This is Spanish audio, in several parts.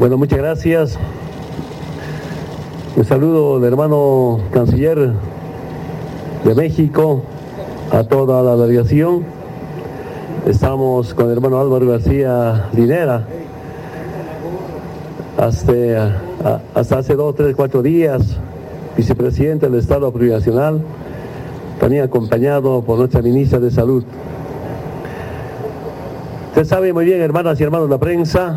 Bueno, muchas gracias. Un saludo del hermano canciller de México a toda la delegación. Estamos con el hermano Álvaro García Linera. Hasta hace 2, 3, 4 días, vicepresidente del Estado Plurinacional, también acompañado por nuestra ministra de Salud. Usted sabe muy bien, hermanas y hermanos de la prensa,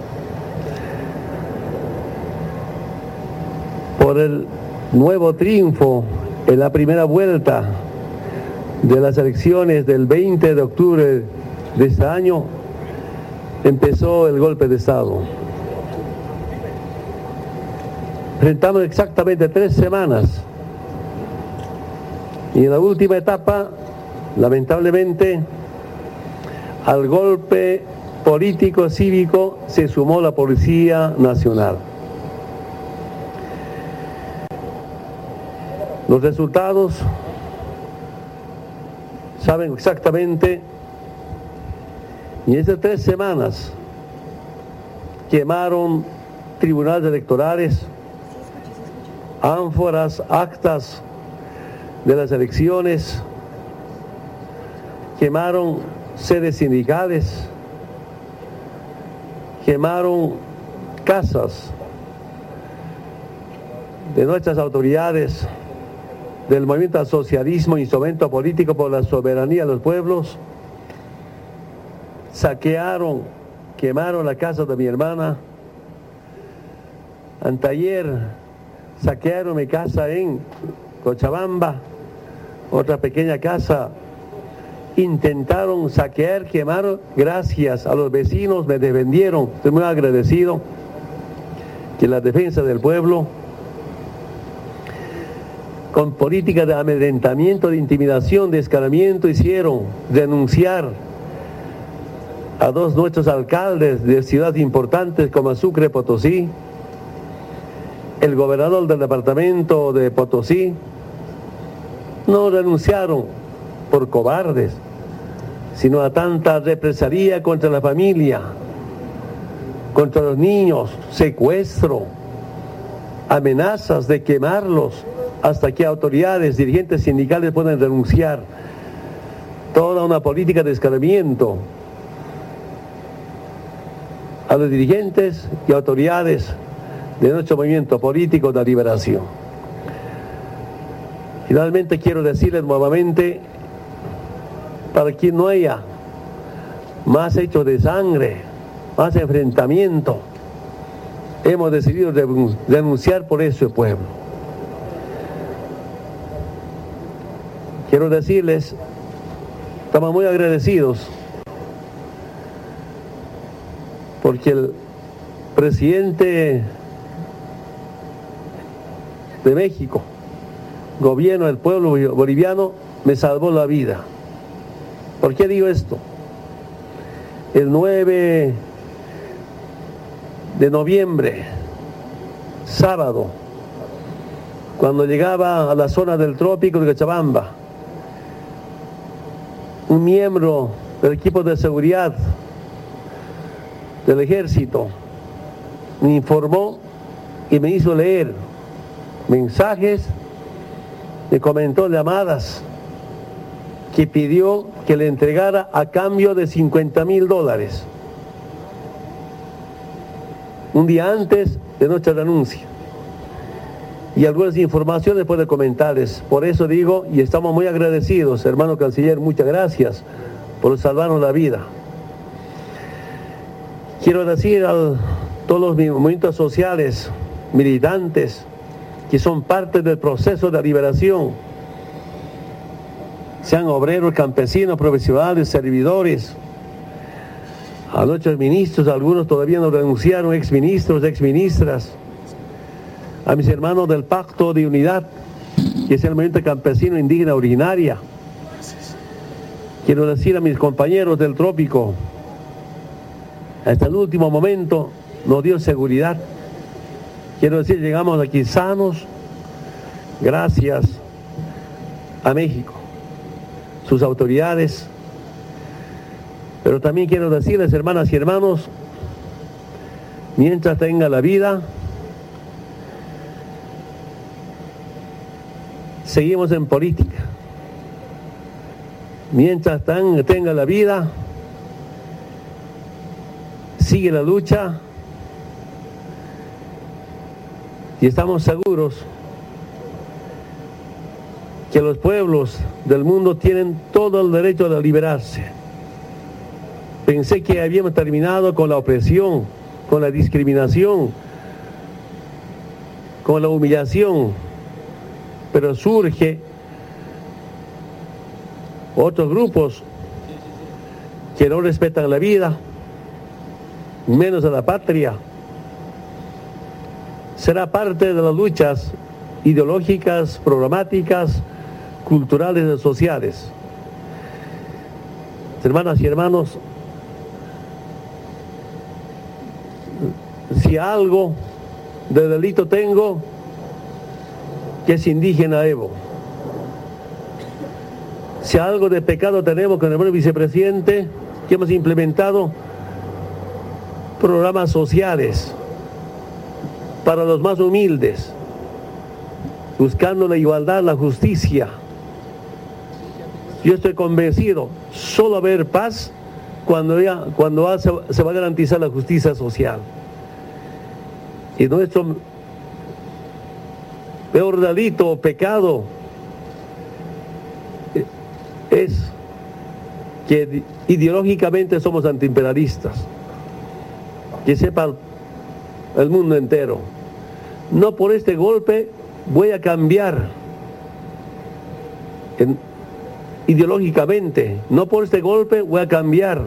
por el nuevo triunfo en la primera vuelta de las elecciones del 20 de octubre de este año, empezó el golpe de Estado. Enfrentamos exactamente 3 semanas y en la última etapa, lamentablemente, al golpe político cívico se sumó la Policía Nacional. Los resultados saben exactamente, y en esas 3 semanas quemaron tribunales electorales, ánforas, actas de las elecciones, quemaron sedes sindicales, quemaron casas de nuestras autoridades del movimiento al socialismo, instrumento político por la soberanía de los pueblos. Saquearon, quemaron la casa de mi hermana. Anteayer saquearon mi casa en Cochabamba, otra pequeña casa. Intentaron saquear, quemaron. Gracias a los vecinos me defendieron. Estoy muy agradecido que la defensa del pueblo, con política de amedrentamiento, de intimidación, de escalamiento, hicieron denunciar a 2 nuestros alcaldes de ciudades importantes como Sucre, Potosí, el gobernador del departamento de Potosí. No denunciaron por cobardes, sino a tanta represalia contra la familia, contra los niños, secuestro, amenazas de quemarlos, hasta que autoridades, dirigentes sindicales puedan denunciar. Toda una política de escalamiento a los dirigentes y autoridades de nuestro movimiento político de liberación. Finalmente quiero decirles nuevamente, para que no haya más hechos de sangre, más enfrentamiento, hemos decidido denunciar por ese pueblo. Quiero decirles, estamos muy agradecidos porque el presidente de México, gobierno del pueblo boliviano, me salvó la vida. ¿Por qué digo esto? El 9 de noviembre, sábado, cuando llegaba a la zona del trópico de Cochabamba, un miembro del equipo de seguridad del ejército me informó y me hizo leer mensajes, me comentó llamadas que pidió que le entregara a cambio de $50,000 un día antes de nuestra renuncia, y algunas informaciones puede comentarles. Por eso digo, y estamos muy agradecidos, hermano canciller, muchas gracias por salvarnos la vida. Quiero decir a todos los movimientos sociales, militantes, que son parte del proceso de liberación, sean obreros, campesinos, profesionales, servidores, a nuestros ministros, algunos todavía no renunciaron, exministros, exministras, a mis hermanos del Pacto de Unidad, que es el movimiento campesino indígena originaria. Quiero decir a mis compañeros del trópico, hasta el último momento nos dio seguridad. Quiero decir, llegamos aquí sanos, gracias a México, sus autoridades. Pero también quiero decirles, hermanas y hermanos, Mientras tenga la vida, seguimos en política. Mientras tenga la vida, sigue la lucha y estamos seguros que los pueblos del mundo tienen todo el derecho de liberarse. Pensé que habíamos terminado con la opresión, con la discriminación, con la humillación, pero surge otros grupos que no respetan la vida, menos a la patria. Será parte de las luchas ideológicas, programáticas, culturales y sociales. Hermanas y hermanos, si algo de delito tengo, que es indígena Evo. Si algo de pecado tenemos con el buen vicepresidente, que hemos implementado programas sociales para los más humildes, buscando la igualdad, la justicia. Yo estoy convencido, solo va a haber paz cuando se va a garantizar la justicia social. Y nuestro peor delito o pecado es que ideológicamente somos antiimperialistas. Que sepa el mundo entero. No por este golpe voy a cambiar ideológicamente. No por este golpe voy a cambiar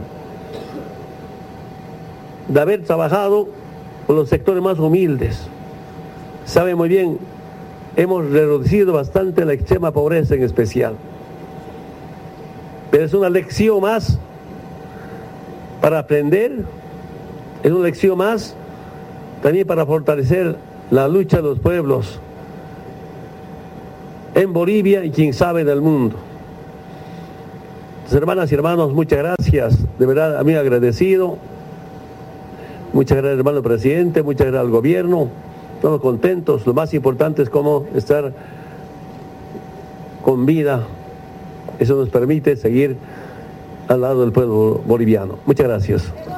de haber trabajado con los sectores más humildes. Sabe muy bien, hemos reducido bastante la extrema pobreza en especial. Pero es una lección más para aprender, es una lección más también para fortalecer la lucha de los pueblos en Bolivia y quien sabe del mundo. Entonces, hermanas y hermanos, muchas gracias, de verdad a mí agradecido. Muchas gracias, hermano presidente, muchas gracias al gobierno. Estamos contentos, lo más importante es cómo estar con vida. Eso nos permite seguir al lado del pueblo boliviano. Muchas gracias.